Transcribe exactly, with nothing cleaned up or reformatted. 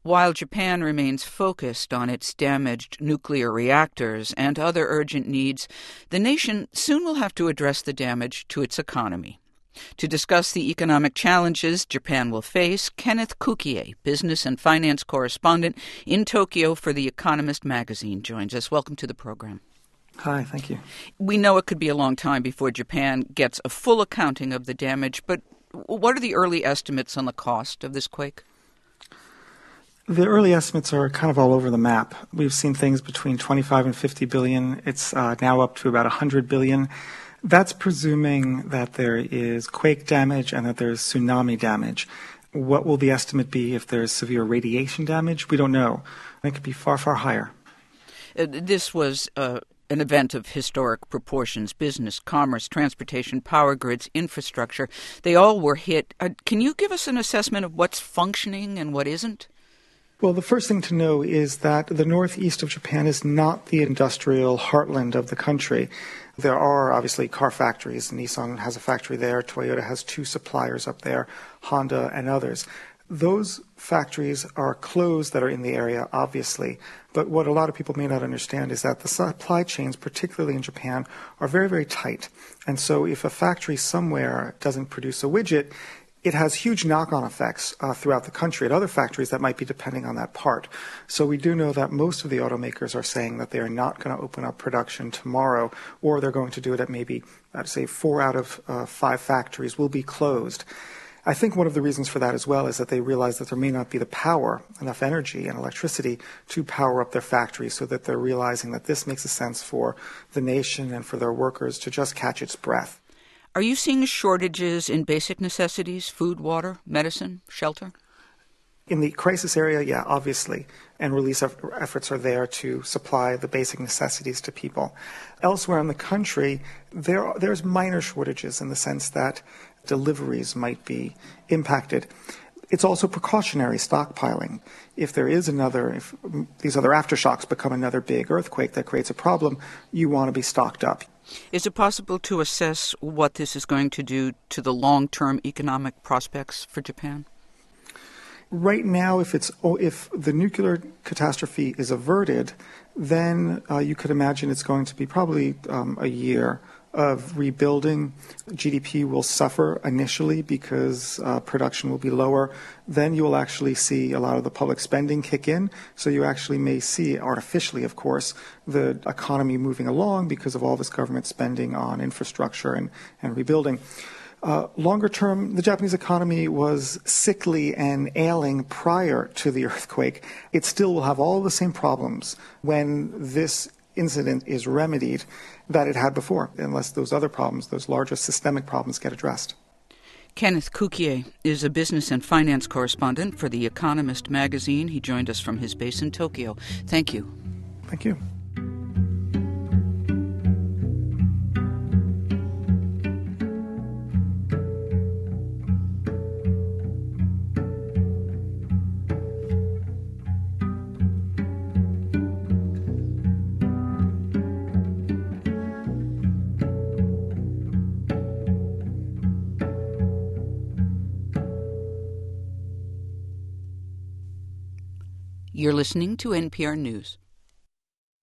While Japan remains focused on its damaged nuclear reactors and other urgent needs, the nation soon will have to address the damage to its economy. To discuss the economic challenges Japan will face, Kenneth Kukie, business and finance correspondent in Tokyo for The Economist magazine, joins us. Welcome to the program. Hi, thank you. We know it could be a long time before Japan gets a full accounting of the damage, but what are the early estimates on the cost of this quake? The early estimates are kind of all over the map. We've seen things between twenty-five and fifty billion. It's uh, now up to about one hundred billion. That's presuming that there is quake damage and that there's tsunami damage. What will the estimate be if there's severe radiation damage? We don't know. It could be far, far higher. Uh, this was uh, an event of historic proportions. Business, commerce, transportation, power grids, infrastructure, they all were hit. Uh, can you give us an assessment of what's functioning and what isn't? Well, the first thing to know is that the northeast of Japan is not the industrial heartland of the country. There are obviously car factories. Nissan has a factory there. Toyota has two suppliers up there, Honda and others. Those factories are closed that are in the area, obviously. But what a lot of people may not understand is that the supply chains, particularly in Japan, are very, very tight. And so if a factory somewhere doesn't produce a widget, it has huge knock-on effects uh, throughout the country at other factories that might be depending on that part. So we do know that most of the automakers are saying that they are not going to open up production tomorrow, or they're going to do it at maybe, I'd say, four out of uh, five factories will be closed. I think one of the reasons for that as well is that they realize that there may not be the power, enough energy and electricity to power up their factories, so that they're realizing that this makes a sense for the nation and for their workers to just catch its breath. Are you seeing shortages in basic necessities, food, water, medicine, shelter? In the crisis area, yeah, obviously, and relief efforts are there to supply the basic necessities to people. Elsewhere in the country, there are, there's minor shortages in the sense that deliveries might be impacted. It's also precautionary stockpiling. If there is another, if these other aftershocks become another big earthquake that creates a problem, you want to be stocked up. Is it possible to assess what this is going to do to the long-term economic prospects for Japan? Right now, if it's if the nuclear catastrophe is averted, then uh, you could imagine it's going to be probably um, a year of rebuilding. G D P will suffer initially because uh, production will be lower. Then you will actually see a lot of the public spending kick in. So you actually may see, artificially of course, the economy moving along because of all this government spending on infrastructure and, and rebuilding. Uh, longer term, the Japanese economy was sickly and ailing prior to the earthquake. It still will have all the same problems when this incident is remedied that it had before, unless those other problems, those larger systemic problems, get addressed. Kenneth Kukie is a business and finance correspondent for The Economist magazine. He joined us from his base in Tokyo. Thank you. Thank you. You're listening to N P R News.